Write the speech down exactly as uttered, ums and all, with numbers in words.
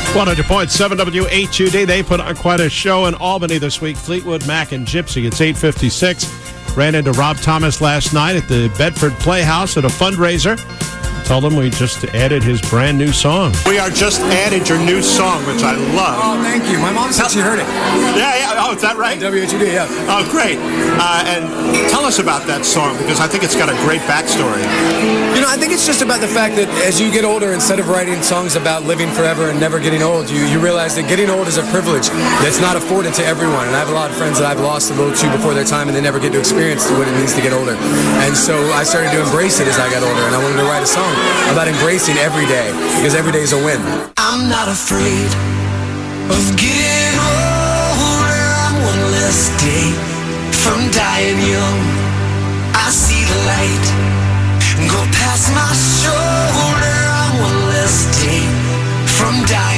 one hundred point seven W H U D. They put on quite a show in Albany this week. Fleetwood Mac and Gypsy. It's eight fifty-six. Ran into Rob Thomas last night at the Bedford Playhouse at a fundraiser. Told him we just added his brand new song. We are just added your new song, which I love. Oh, thank you. My mom said she heard it. Yeah, yeah. Oh, is that right? W H U D, yeah. Oh, great. Uh, and tell us about that song, because I think it's got a great backstory. You know, I think it's just about the fact that as you get older, instead of writing songs about living forever and never getting old, you, you realize that getting old is a privilege that's not afforded to everyone. And I have a lot of friends that I've lost a little to before their time, and they never get to experience what it means to get older. And so I started to embrace it as I got older, and I wanted to write a song about embracing every day, because every day is a win. I'm not afraid of getting older. I'm one less day from dying young. I see the light go past my shoulder. I'm one less day from dying